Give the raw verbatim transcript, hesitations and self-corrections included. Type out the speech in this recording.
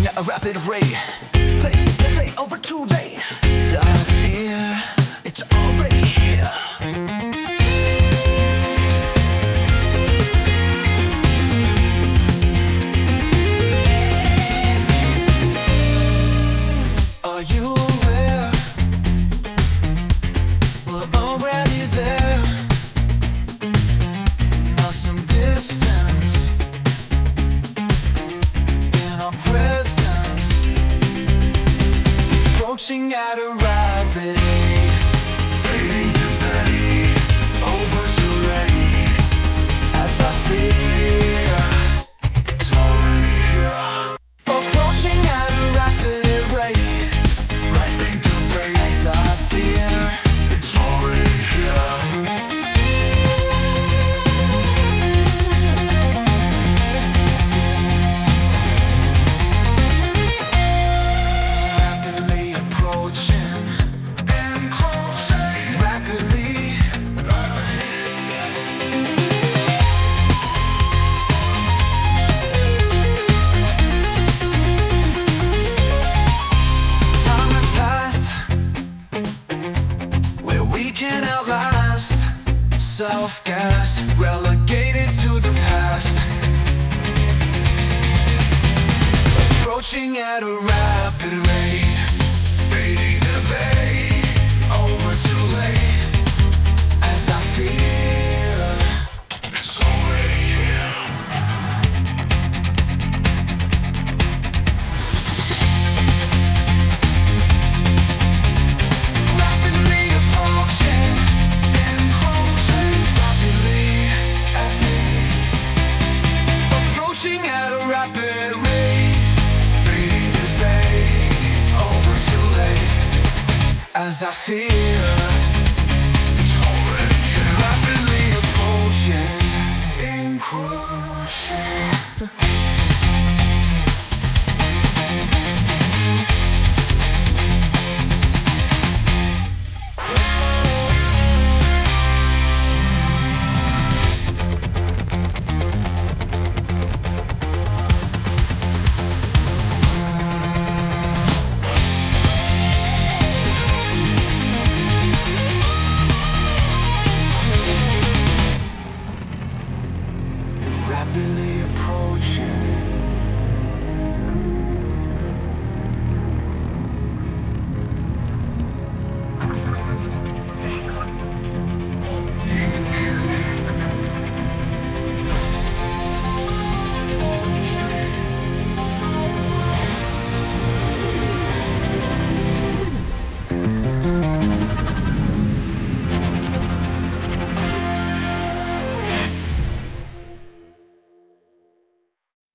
approaching at a rapid rate. Play, play, play over too late. So I fear it's already here. Are you aware? We're already there. Not some distance in our presence, approaching at a rapid rate, fading to day, over too late. As I fear it's already here. Approaching at a rapid rate, fading to day. As I fear it's already here. Rapidly approaching, encroaching, rapidly. Time has passed where we can outlast self-gas, relegated to the past. Approaching at a rapid rate, fading to bay, over too late. As I fear it's already here. Rapidly approaching, encroaching, rapidly at me. Approaching at a rapid rate, fading to bay, over too late. As I fear